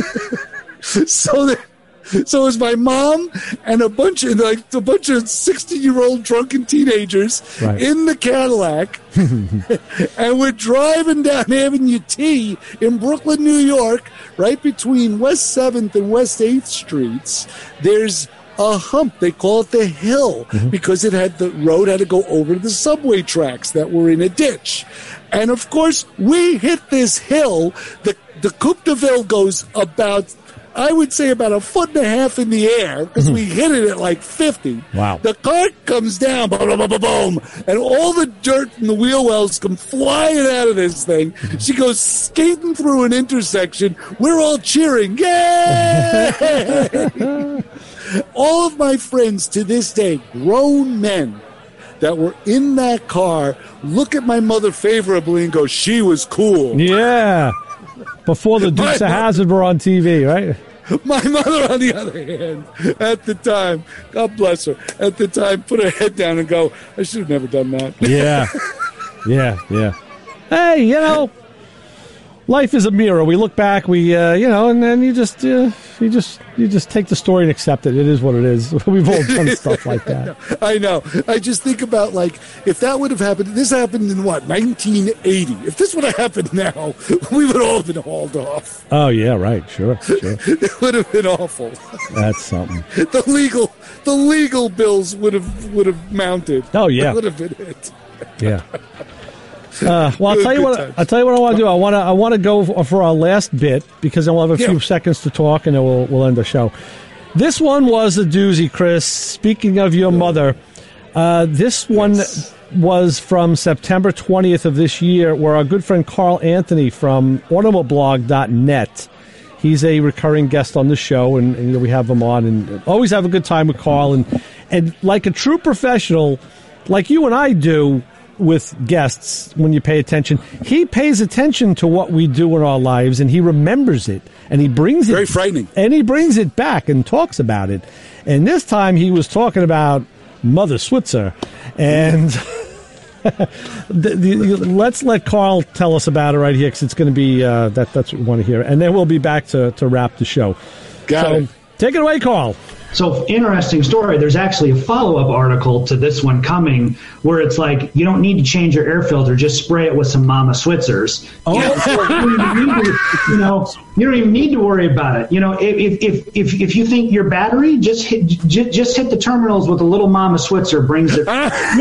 So it was my mom and a bunch of 16-year-old drunken teenagers in the Cadillac. And we're driving down Avenue T in Brooklyn, New York, right between West 7th and West 8th Streets. There's a hump. They call it the hill because the road had to go over the subway tracks that were in a ditch. And of course, we hit this hill. The Coupe de Ville goes about, I would say, about 1.5 feet in the air because we hit it at like 50. Wow. The car comes down, boom, boom, boom, boom, and all the dirt from the wheel wells come flying out of this thing. She goes skating through an intersection. We're all cheering. Yay! All of my friends to this day, grown men that were in that car, look at my mother favorably and go, she was cool. Yeah. Before the Dukes of Hazzard were on TV, right? My mother, on the other hand, at the time, God bless her, at the time, put her head down and go, I should have never done that. Yeah. Yeah. Hey, life is a mirror. We look back, and then you just take the story and accept it. It is what it is. We've all done stuff like that. I know. I just think about, like, if that would have happened, this happened in 1980. If this would have happened now, we would all have been hauled off. Oh, yeah, right. Sure. It would have been awful. That's something. The legal bills would have mounted. Oh, yeah. That would have been it. Yeah. Well, I'll tell you what I want to do. I want to go for our last bit because then we'll have a few seconds to talk, and then we'll end the show. This one was a doozy, Chris. Speaking of your mother, This one was from September 20th of this year, where our good friend Carl Anthony from automoblog.net, he's a recurring guest on the show, and we have him on, and always have a good time with Carl. And like a true professional, like you and I do with guests, when you pay attention, he pays attention to what we do in our lives, and he remembers it, and he brings it. Very frightening. And he brings it back and talks about it. And this time he was talking about Mother Switzer, and let's let Carl tell us about it right here, because it's going to be that's what we want to hear, and then we'll be back to wrap the show. Got it. Take it away, Carl. So, interesting story. There's actually a follow-up article to this one coming where it's like, you don't need to change your air filter, just spray it with some Mama Switzers. Oh. You don't even need to worry about it. If you think your battery, just hit the terminals with a little Mama Switzer, brings it.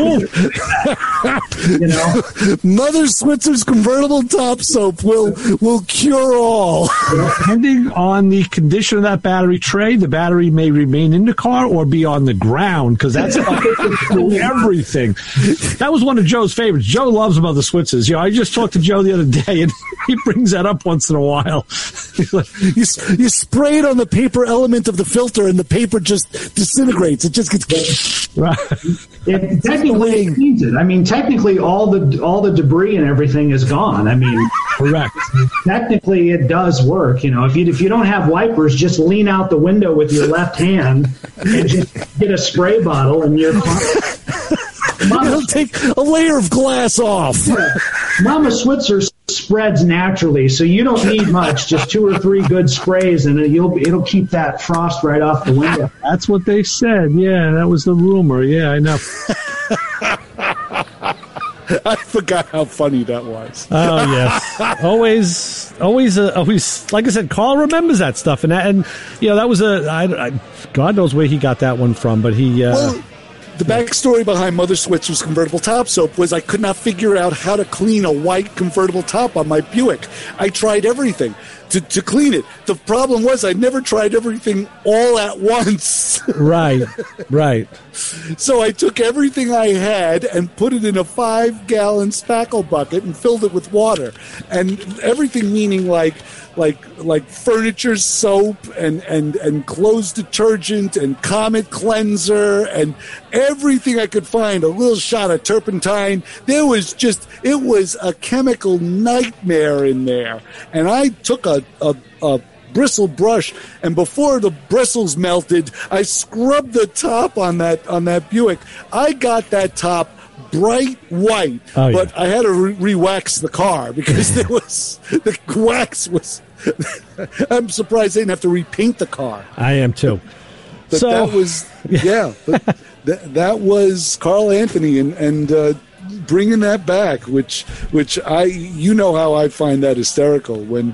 Mother Switzer's convertible top soap will cure all. Depending on the condition of that battery tray, the battery may remain in the car or be on the ground, because that's everything. That was one of Joe's favorites. Joe loves Mother Switzers. I just talked to Joe the other day, and he brings that up once in a while. You spray it on the paper element of the filter, and the paper just disintegrates. It just gets right. It technically cleans it. I mean, technically, all the debris and everything is gone. I mean, correct. Technically, it does work. If you don't have wipers, just lean out the window with your left hand and just get a spray bottle, and you're fine. It'll take a layer of glass off. Yeah. Mama Switzer spreads naturally, so you don't need much. Just 2 or 3 good sprays, and it'll keep that frost right off the window. That's what they said. Yeah, that was the rumor. Yeah, I know. I forgot how funny that was. Oh yes, always. Like I said, Carl remembers that stuff, and that was God knows where he got that one from, but he. The backstory behind Mother Switzer's convertible top soap was I could not figure out how to clean a white convertible top on my Buick. I tried everything to clean it. The problem was I never tried everything all at once. Right. So I took everything I had and put it in a 5-gallon spackle bucket and filled it with water. And everything meaning like furniture soap and clothes detergent and Comet cleanser and everything I could find, a little shot of turpentine. It was a chemical nightmare in there. And I took a bristle brush, and before the bristles melted, I scrubbed the top on that Buick. I got that top bright white, but I had to re-wax the car because the wax was. I'm surprised they didn't have to repaint the car. I am too. But that was that was Carl Anthony and bringing that back, which how I find that hysterical when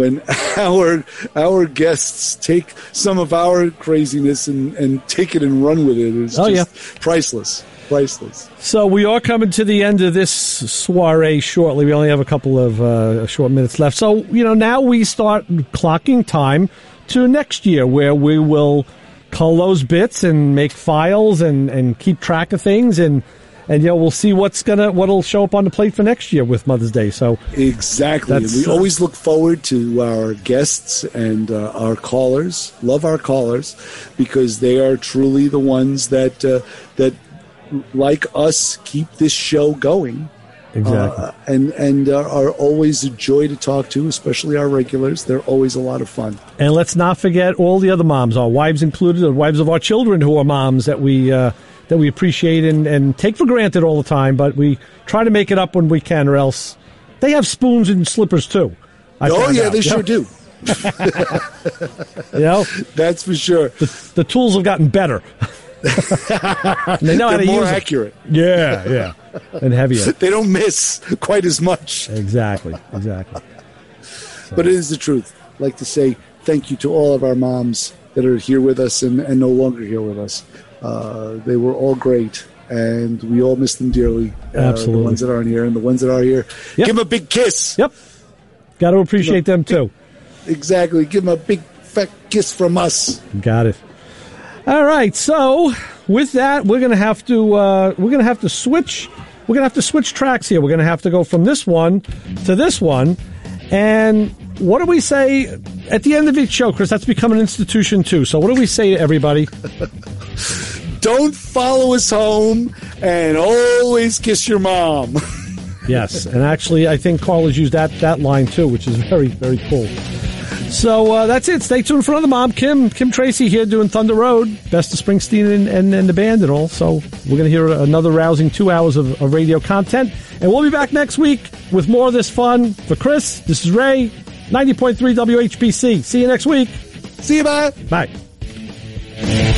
our guests take some of our craziness and take it and run with it. It's priceless. So we are coming to the end of this soiree shortly. We only have a couple of short minutes left. So, now we start clocking time to next year, where we will cull those bits and make files and keep track of things, and we'll see what'll show up on the plate for next year with Mother's Day. So exactly, we always look forward to our guests and our callers. Love our callers because they are truly the ones that like us keep this show going. Exactly. And are always a joy to talk to, especially our regulars. They're always a lot of fun. And let's not forget all the other moms, our wives included, the wives of our children who are moms that we appreciate and take for granted all the time, but we try to make it up when we can, or else they have spoons and slippers too. They sure do. That's for sure. The tools have gotten better. They know how to more use accurate. Yeah, and heavier. They don't miss quite as much. Exactly. So. But it is the truth. I'd like to say thank you to all of our moms that are here with us and no longer here with us. They were all great, and we all miss them dearly. Absolutely. The ones that aren't here and the ones that are here. Yep. Give them a big kiss. Yep. Got to appreciate them too. Exactly. Give them a big fat kiss from us. Got it. All right, so with that, we're gonna have to switch. We're gonna have to switch tracks here. We're gonna have to go from this one to this one. And what do we say at the end of each show, Chris? That's become an institution too. So what do we say to everybody? Don't follow us home, and always kiss your mom. Yes, and actually, I think Carl has used that line too, which is very, very cool. So that's it. Stay tuned for another mom. Kim Tracy here doing Thunder Road, Best of Springsteen and the band and all. So we're going to hear another rousing 2 hours of radio content. And we'll be back next week with more of this fun. For Chris, this is Ray, 90.3 WHBC. See you next week. See you, bye. Bye.